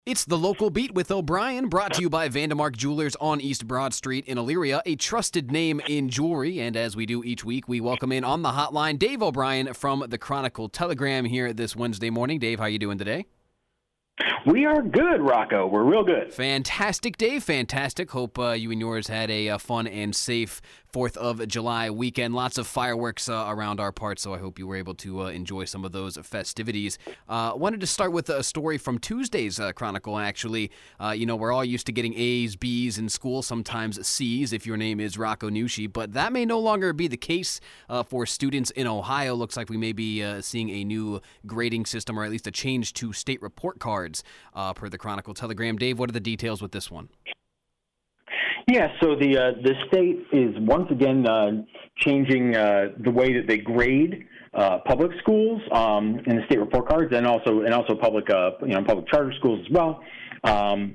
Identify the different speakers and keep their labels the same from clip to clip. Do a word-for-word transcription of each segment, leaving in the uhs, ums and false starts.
Speaker 1: It's the Local Beat with O'Brien, brought to you by Vandemark Jewelers on East Broad Street in Elyria, a trusted name in jewelry. And as we do each week, we welcome in on the hotline Dave O'Brien from the Chronicle Telegram here this Wednesday morning. Dave, how you doing today?
Speaker 2: We are good, Rocco. We're real good.
Speaker 1: Fantastic, Dave. Fantastic. Hope uh, you and yours had a uh, fun and safe fourth of July weekend. Lots of fireworks uh, around our parts, so I hope you were able to uh, enjoy some of those festivities. I uh, wanted to start with a story from Tuesday's uh, Chronicle, actually. Uh, you know, we're all used to getting A's, B's in school, sometimes C's if your name is Rocco Nucci, but that may no longer be the case uh, for students in Ohio. Looks like we may be uh, seeing a new grading system, or at least a change to state report cards, uh, per the Chronicle Telegram. Dave, what are the details with this one?
Speaker 2: Yeah, so the uh, the state is once again uh, changing uh, the way that they grade uh, public schools um, in the state report cards, and also and also public uh, you know public charter schools as well. Um,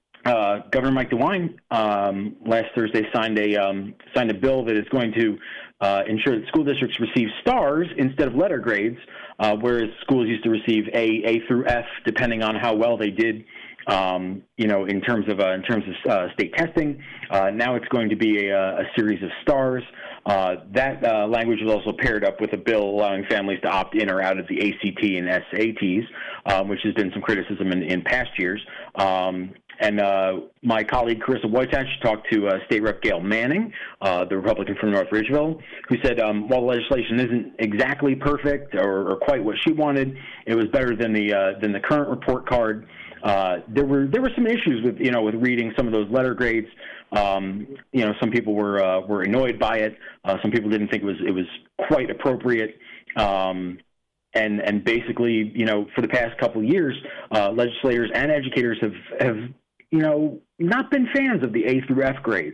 Speaker 2: uh, Governor Mike DeWine um, last Thursday signed a um, signed a bill that is going to uh, ensure that school districts receive stars instead of letter grades, uh, whereas schools used to receive A, A through F, depending on how well they did. Um, you know, in terms of uh, in terms of uh, state testing, uh, now it's going to be a, a series of stars. Uh, that uh, language was also paired up with a bill allowing families to opt in or out of the A C T and S A Ts, um, which has been some criticism in, in past years. Um, and uh, my colleague Carissa Wojtach talked to uh, State Rep Gail Manning, uh, the Republican from North Ridgeville, who said um, while the legislation isn't exactly perfect or, or quite what she wanted, it was better than the uh, than the current report card. Uh, there were there were some issues with you know with reading some of those letter grades. Um, you know, some people were uh, were annoyed by it. Uh, some people didn't think it was it was quite appropriate. Um, and and basically, you know, for the past couple of years, uh, legislators and educators have have you know not been fans of the A through F grades.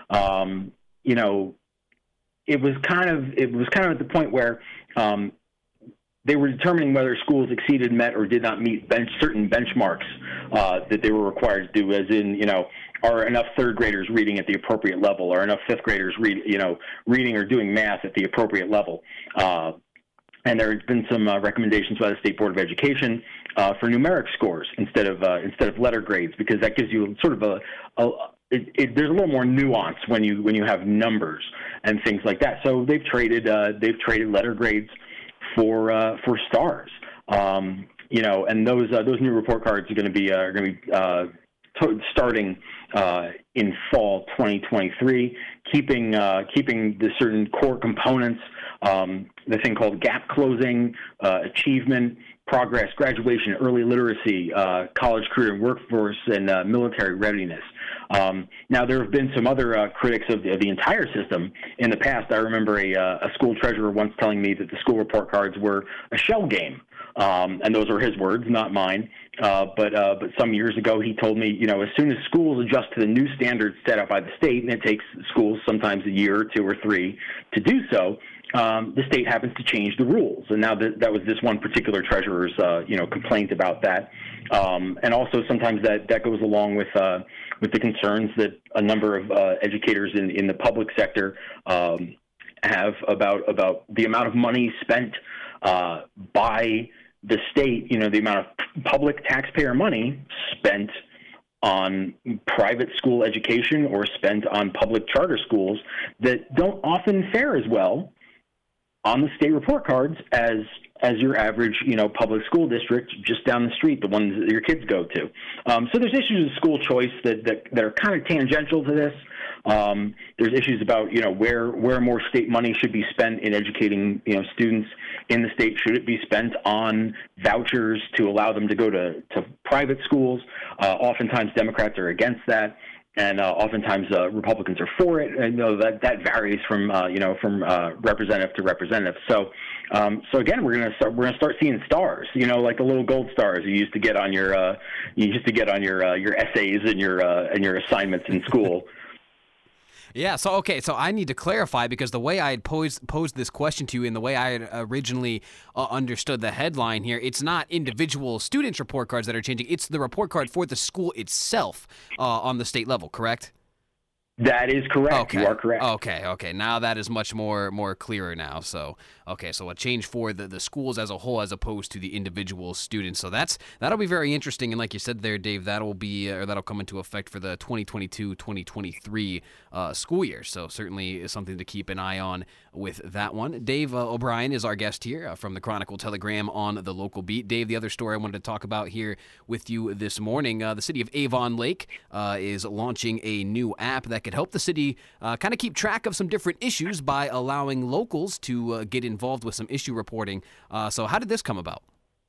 Speaker 2: Um, you know, it was kind of it was kind of at the point where. Um, They were determining whether schools exceeded, met, or did not meet bench, certain benchmarks uh, that they were required to do, as in, you know, are enough third graders reading at the appropriate level, or enough fifth graders read, you know, reading or doing math at the appropriate level. Uh, and there have been some uh, recommendations by the State Board of Education uh, for numeric scores instead of uh, instead of letter grades, because that gives you sort of a, a It, it, there's a little more nuance when you when you have numbers and things like that. So they've traded uh, they've traded letter grades for uh, for stars, um, you know, and those uh, those new report cards are going to be uh, are going to be uh, to- starting uh, in fall twenty twenty-three, keeping uh, keeping the certain core components, um, the thing called gap closing, uh, achievement, progress, graduation, early literacy, uh, college, career, and workforce, and uh, military readiness. Um, now, there have been some other uh, critics of the, of the entire system in the past. I remember a, uh, a school treasurer once telling me that the school report cards were a shell game, um, and those are his words, not mine. Uh, but uh, but some years ago, he told me, you know, as soon as schools adjust to the new standards set up by the state, and it takes schools sometimes a year or two or three to do so, Um, the state happens to change the rules, and now that, that was this one particular treasurer's, uh, you know, complaint about that, um, and also sometimes that, that goes along with uh, with the concerns that a number of uh, educators in, in the public sector um, have about about the amount of money spent uh, by the state. You know, the amount of public taxpayer money spent on private school education or spent on public charter schools that don't often fare as well on the state report cards as as your average, you know, public school district just down the street, the ones that your kids go to. Um, so there's issues of school choice that, that, that are kind of tangential to this. Um, there's issues about, you know, where where more state money should be spent in educating, you know, students in the state. Should it be spent on vouchers to allow them to go to, to private schools? Uh, oftentimes Democrats are against that. And uh, oftentimes uh, Republicans are for it, and you know, that that varies from uh, you know from uh, representative to representative. So um, so again, we're gonna start we're gonna start seeing stars, you know, like the little gold stars you used to get on your uh, you used to get on your uh, your essays and your uh, and your assignments in school.
Speaker 1: Yeah, so, okay, so I need to clarify, because the way I had posed, posed this question to you and the way I had originally uh, understood the headline here, it's not individual students' report cards that are changing. It's the report card for the school itself uh, on the state level, correct?
Speaker 2: That is correct.
Speaker 1: Okay.
Speaker 2: You are correct.
Speaker 1: Okay. Okay. Now that is much more more clearer now. So okay. So a change for the, the schools as a whole, as opposed to the individual students. So that's that'll be very interesting. And like you said there, Dave, that'll be or that'll come into effect for the twenty twenty-two twenty twenty-three uh, school year. So certainly is something to keep an eye on with that one. Dave uh, O'Brien is our guest here uh, from the Chronicle Telegram on the local beat. Dave, the other story I wanted to talk about here with you this morning, uh, the city of Avon Lake uh, is launching a new app that could help the city uh, kind of keep track of some different issues by allowing locals to uh, get involved with some issue reporting. Uh, so how did this come about?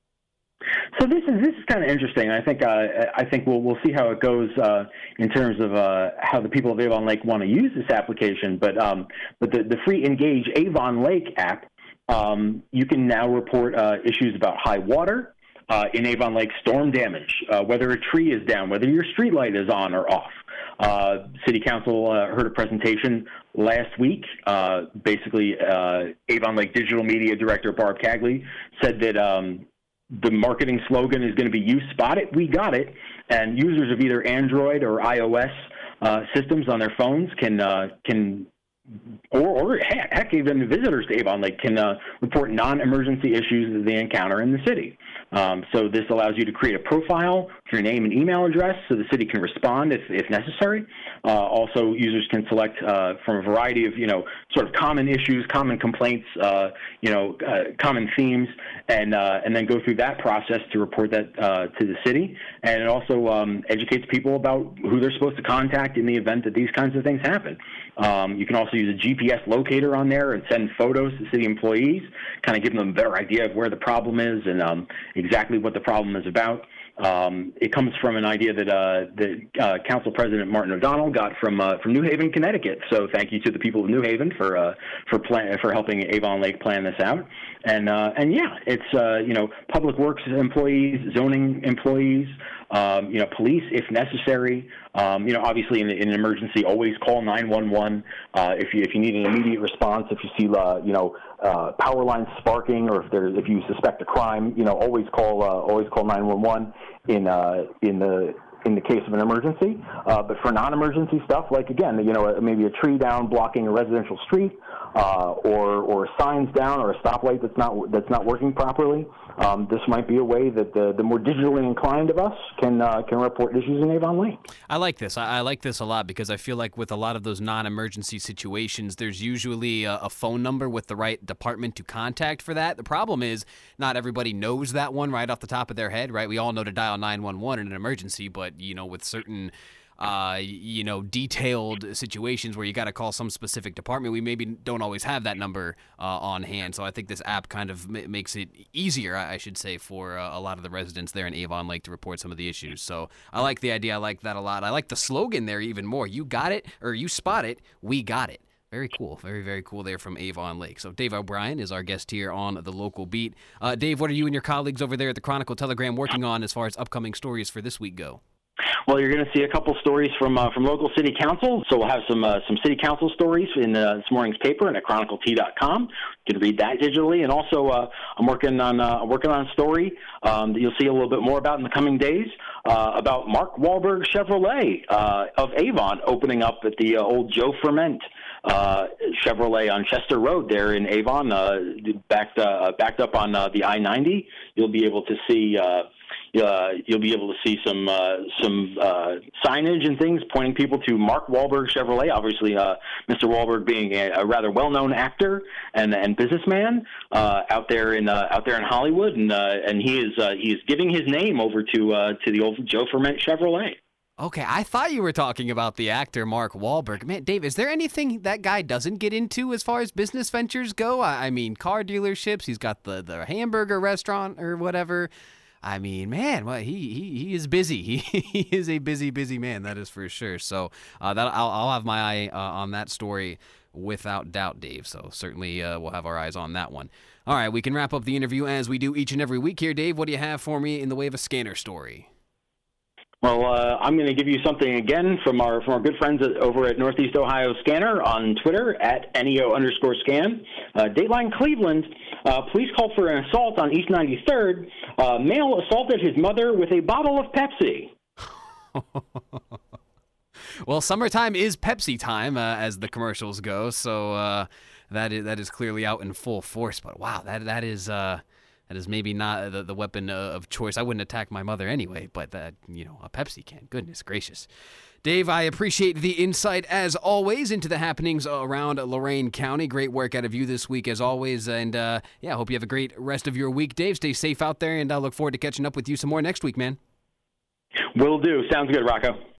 Speaker 2: So this is this is kind of interesting. I think uh, I think we'll we'll see how it goes uh, in terms of uh, how the people of Avon Lake want to use this application. But um, but the, the free Engage Avon Lake app, um, you can now report uh, issues about high water uh, in Avon Lake, storm damage, uh, whether a tree is down, whether your street light is on or off. Uh, City Council uh, heard a presentation last week. Uh, basically, uh, Avon Lake Digital Media Director Barb Cagley said that um, the marketing slogan is going to be "You spot it, we got it," and users of either Android or iOS uh, systems on their phones can uh, can. Or, or heck, heck, even visitors to Avon Lake can uh, report non-emergency issues that they encounter in the city. Um, so this allows you to create a profile with your name and email address so the city can respond if, if necessary. Uh, also, users can select uh, from a variety of, you know, sort of common issues, common complaints, uh, you know, uh, common themes, and uh, and then go through that process to report that uh, to the city. And it also um, educates people about who they're supposed to contact in the event that these kinds of things happen. Um, you can also use a G P S locator on there and send photos to city employees, kind of giving them a better idea of where the problem is and um, exactly what the problem is about. Um, it comes from an idea that uh, that uh, Council President Martin O'Donnell got from uh, from New Haven, Connecticut. So thank you to the people of New Haven for uh, for plan for helping Avon Lake plan this out. And uh, and yeah, it's uh, you know, public works employees, zoning employees, um, you know, police if necessary. Um, you know, obviously in, in an emergency, always call nine one one uh, if you if you need an immediate response. If you see uh, you know uh, power lines sparking, or if there's if you suspect a crime, you know, always call uh, always call nine one one in uh, in the in the case of an emergency. Uh, but for non-emergency stuff, like again, you know, maybe a tree down blocking a residential street, uh, or or signs down, or a stoplight that's not that's not working properly. Um, this might be a way that the, the more digitally inclined of us can uh, can report issues in Avon Lake.
Speaker 1: I like this. I, I like this a lot because I feel like with a lot of those non-emergency situations, there's usually a, a phone number with the right department to contact for that. The problem is not everybody knows that one right off the top of their head, right? We all know to dial nine one one in an emergency, but, you know, with certain Uh, you know, detailed situations where you got to call some specific department, we maybe don't always have that number uh, on hand. So I think this app kind of m- makes it easier, I should say, for uh, a lot of the residents there in Avon Lake to report some of the issues. So I like the idea. I like that a lot. I like the slogan there even more. You got it, or you spot it, we got it. Very cool. Very, very cool there from Avon Lake. So Dave O'Brien is our guest here on the local beat. Uh, Dave, what are you and your colleagues over there at the Chronicle Telegram working on as far as upcoming stories for this week go?
Speaker 2: Well, you're going to see a couple stories from uh, from local city council. So we'll have some uh, some city council stories in uh, this morning's paper and at chronicle t dot com. You can read that digitally. And also, uh, I'm working on uh, working on a story um, that you'll see a little bit more about in the coming days uh, about Mark Wahlberg Chevrolet uh, of Avon opening up at the uh, old Joe Ferment uh, Chevrolet on Chester Road there in Avon, uh, backed uh, backed up on uh, the I ninety. You'll be able to see. Uh, Uh, you'll be able to see some uh, some uh, signage and things pointing people to Mark Wahlberg Chevrolet. Obviously, uh, Mister Wahlberg being a, a rather well-known actor and and businessman uh, out there in uh, out there in Hollywood, and uh, and he is uh, he is giving his name over to uh, to the old Joe Ferment Chevrolet.
Speaker 1: Okay, I thought you were talking about the actor Mark Wahlberg. Man, Dave, is there anything that guy doesn't get into as far as business ventures go? I, I mean, car dealerships. He's got the the hamburger restaurant or whatever. I mean, man, well, he he, he is busy. He, he is a busy, busy man, that is for sure. So uh, that I'll, I'll have my eye uh, on that story without doubt, Dave. So certainly uh, we'll have our eyes on that one. All right, we can wrap up the interview as we do each and every week here. Dave, what do you have for me in the way of a scanner story?
Speaker 2: Well, uh, I'm going to give you something again from our from our good friends at, over at Northeast Ohio Scanner on Twitter at Neo underscore scan. Uh, Dateline Cleveland, uh, police called for an assault on East ninety-third. Uh, male assaulted his mother with a bottle of Pepsi.
Speaker 1: Well, summertime is Pepsi time, uh, as the commercials go. So uh, that is that is clearly out in full force. But wow, that that is uh, that is maybe not the, the weapon of choice. I wouldn't attack my mother anyway, but that you know a Pepsi can. Goodness gracious. Dave, I appreciate the insight, as always, into the happenings around Lorain County. Great work out of you this week, as always. And, uh, yeah, I hope you have a great rest of your week. Dave, stay safe out there, and I look forward to catching up with you some more next week, man.
Speaker 2: Will do. Sounds good, Rocco.